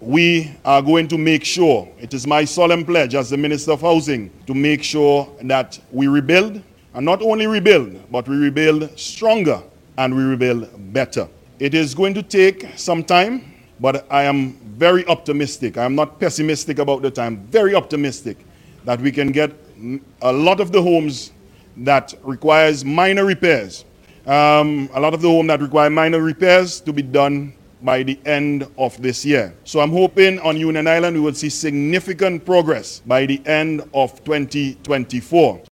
we are going to make sure, it is my solemn pledge as the Minister of Housing, to make sure that we rebuild, and not only rebuild, but we rebuild stronger and we rebuild better. It is going to take some time, but I am very optimistic. I am not pessimistic about the time, very optimistic that we can get a lot of the homes that requires minor repairs, to be done by the end of this year. So I'm hoping on Union Island we will see significant progress by the end of 2024.